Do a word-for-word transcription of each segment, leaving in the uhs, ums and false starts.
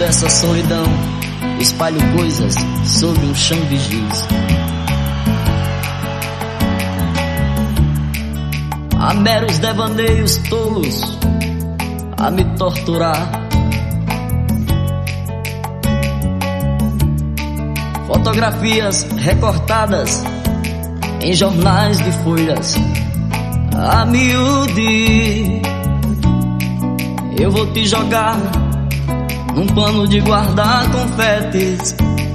dessa solidão, espalho coisas sobre um chão de giz. Há meros devaneios tolos a me torturar. Fotografias recortadas em jornais de folhas a miúde. Eu vou te jogar num pano de guardar confetes.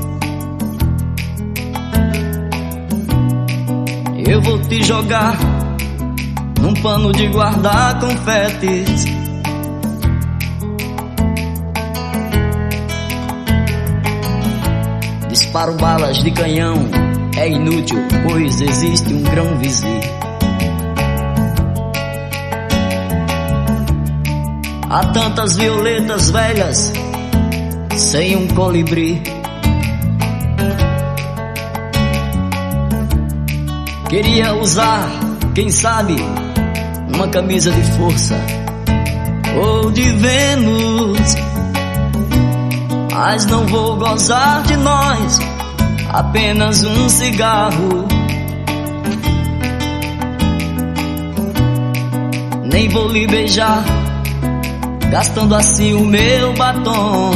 Eu vou te jogar num pano de guardar confetes. Disparo balas de canhão, é inútil, pois existe um grão vizir. Há tantas violetas velhas sem um colibri. Queria usar, quem sabe, uma camisa de força ou de Vênus, mas não vou gozar de nós, apenas um cigarro. Nem vou lhe beijar, gastando assim o meu batom.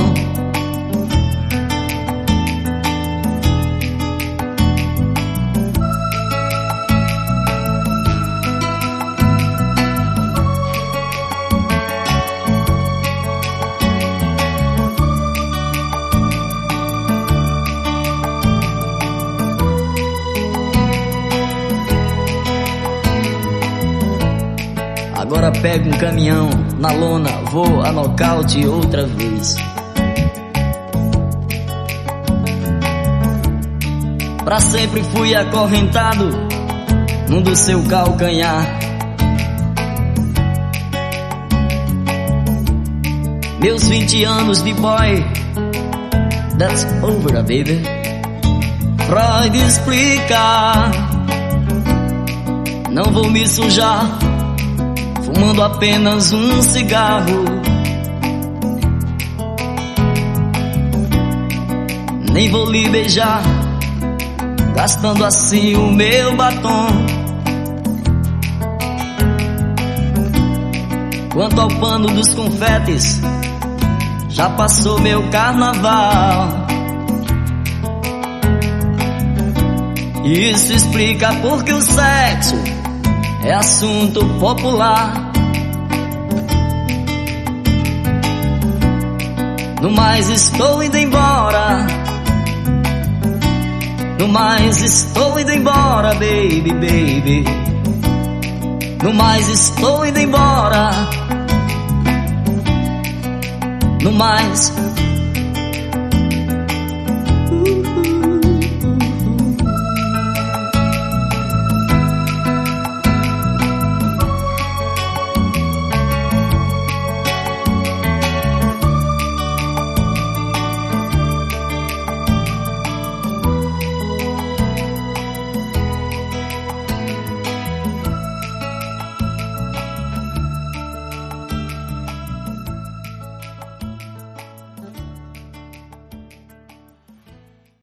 Agora pego um caminhão na lona, vou a nocaute outra vez. Pra sempre fui acorrentado num do seu calcanhar. Meus vinte anos de boy, that's over, baby. Freud explica, não vou me sujar fumando apenas um cigarro. Nem vou lhe beijar, gastando assim o meu batom. Quanto ao pano dos confetes, já passou meu carnaval. Isso explica porque o sexo é assunto popular. No mais estou indo embora, no mais estou indo embora, baby, baby. No mais estou indo embora, no mais